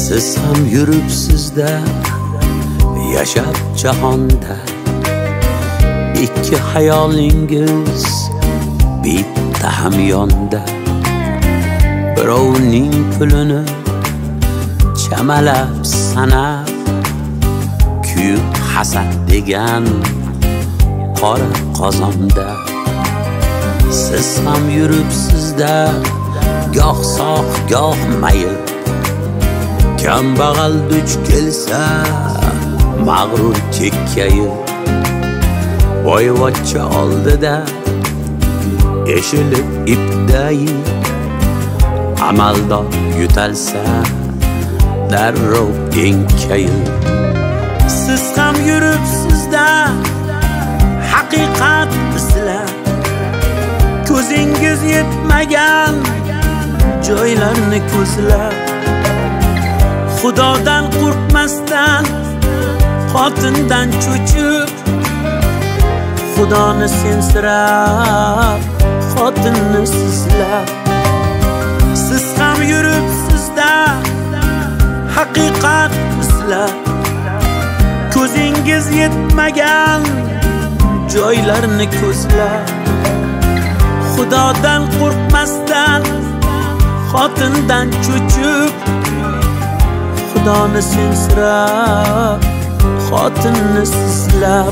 Siz ham yuribsizda yashab jahonda, ikki hayolingiz bitta hamyonda. Birovning pulini chamalab sanab, kuyib hasad degan qora qozonda. Siz ham yuribsizda goh sog' goh mayib, kambag'al duch kelsa mag'rur kekkayib. Boyvachcha oldida eshilib ipdayib, amaldor yutalsa darrov enkayib. Siz ham yuribsizda haqiqat izlab, ko'zingiz yetmagan joylarni ko'zlab. Xudodan qo'rqmasdan, xotindan cho'chib, Xudoni sensirab, xotinni sizlab. Siz ham yuribsizda haqiqat izlab, ko'zingiz yetmagan joylarni ko'zlab. Xudodan qo'rqmasdan, xotindan cho'chib, Xudoni sensirab, xotinni sizlab.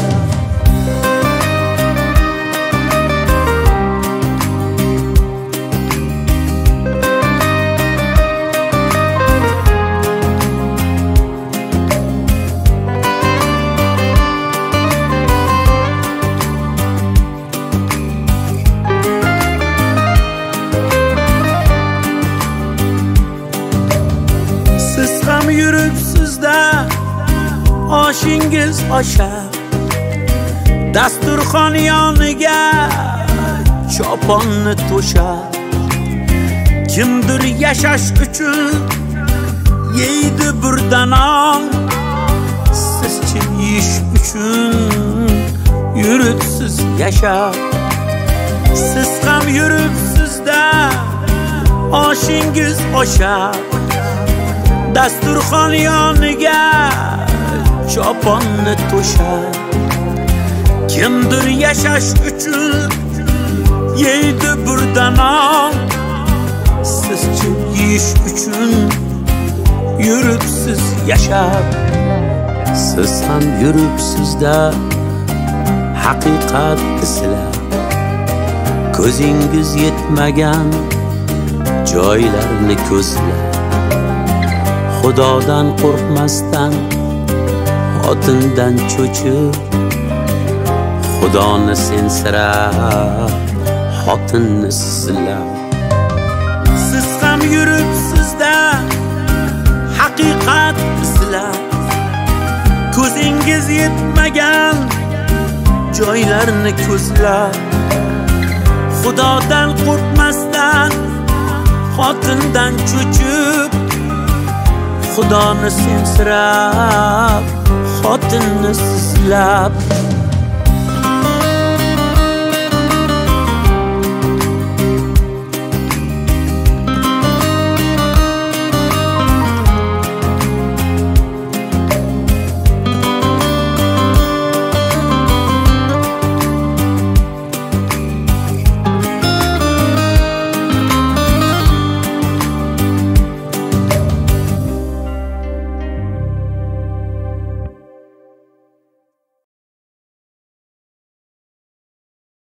Siz ham yuribsizda oshingiz oshab, dasturxon yoniga choponni to'shab. Kimdir yashash uchun yeydi burdanon, sizchi yeyish uchun yuribsiz yashab. Siz ham yuribsizda oshingiz oshab, dasturxon yoniga choponni to'shab. Kimdir yashash uchun yeydi burdanon, sizchi yeyish uchun yuribsiz yashab. Siz ham yuribsizda haqiqat izlab, ko'zingiz yetmagan joylarni ko'zlab. Xudodan qo'rqmasdan, xotindan cho'chib, Xudoni sensirab, xotinni sizlab. Siz ham yuribsizda haqiqat izlab, ko'zingiz yetmagan joylarni ko'zlab. Xudodan qo'rqmasdan, xotindan cho'chib, Xudoni sensirab, xotinni sizlab.